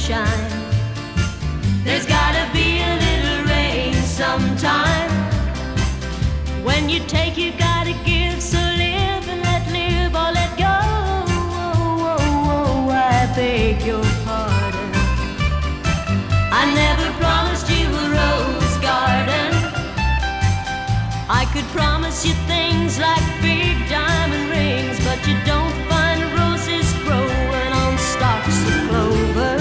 sunshine. There's gotta be a little rain sometime. When you take, you gotta give, so live and let live or let go. I beg your pardon. I never promised you a rose garden. I could promise you things like big diamond rings, but you don't find roses growing on stalks of clover.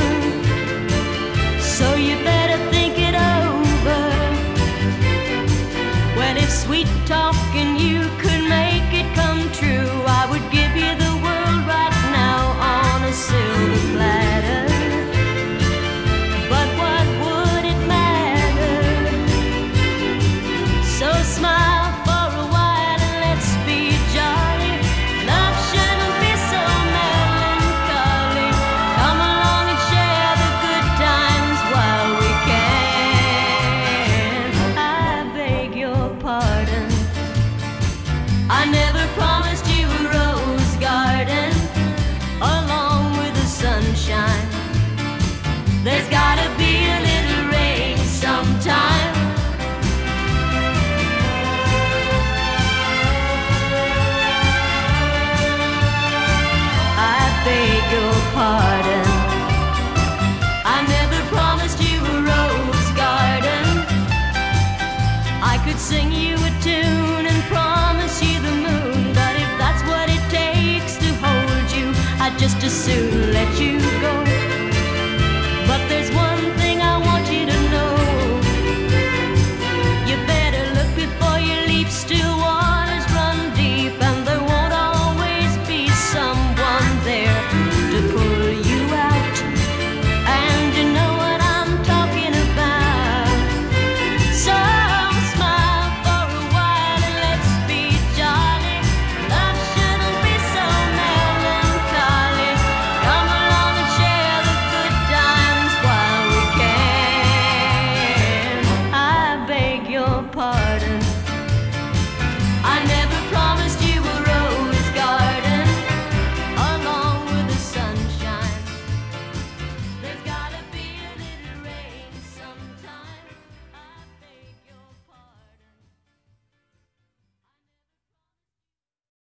So you better think it over. Well, if sweet talking you could make it come true, I would give you the world right now on a silver platter. But what would it matter? So smile for a while and let's be jolly. Love shouldn't be so melancholy. Come along and share the good times while we can. I beg your pardon. I never promised you a rose garden along with the sunshine. There's gotta be a little rain sometime. I beg your pardon. I never promised you a rose garden. I could sing you a tune and promise you the moon, but if that's what it takes to hold you, I'd just as soon let you go.